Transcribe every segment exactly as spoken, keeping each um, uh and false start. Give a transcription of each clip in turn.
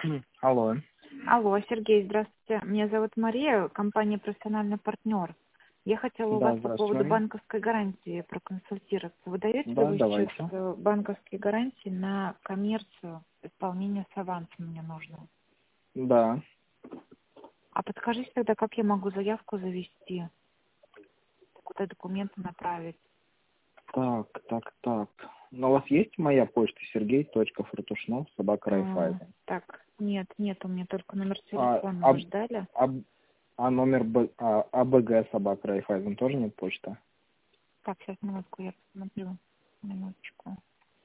Алло. Алло, Сергей, здравствуйте. Меня зовут Мария, компания «Профессиональный партнер». Я хотела у Да, вас по здравствуйте, поводу Мария. банковской гарантии проконсультироваться. Вы даете ли Да, вы сейчас давайте. э, банковские гарантии на коммерцию? Исполнение с авансом мне нужно. Да. А подскажите тогда, как я могу заявку завести? Куда документы направить? Так, так, так. Но у вас есть моя почта сергей.фортушнов собака А, Райфайзен? так, нет, нет, у меня только номер А, телефона. а, Вы ждали? а, а номер Б, а, АБГ собака Райфайзен тоже нет почта? Так, сейчас минутку, я посмотрю. Минуточку.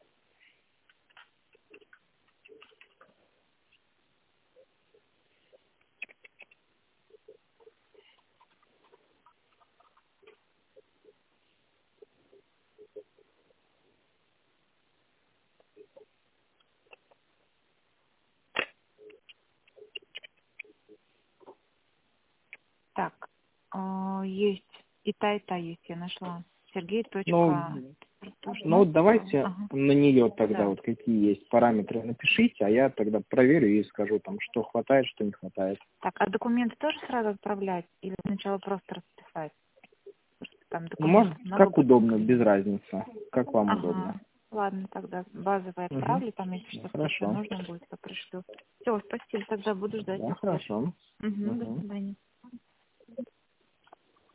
Так, а, есть. И та, и та есть, я нашла. Сергей. Ну, ну Фортушнов. вот давайте Ага. на нее тогда Да. вот какие есть параметры напишите, а я тогда проверю и скажу там, что хватает, что не хватает. Так, а документы тоже сразу отправлять? Или сначала просто расписать? Потому что там Ну, может, документов много как по всем удобно, без клиентам. разницы. Как вам удобно. Ага. Ладно, тогда базовые Угу. отправлю, там, если что-то еще Хорошо. нужно будет, то пришлю. Все, спасибо, тогда буду ждать Да, ответ. хорошо. Угу, до Угу. свидания.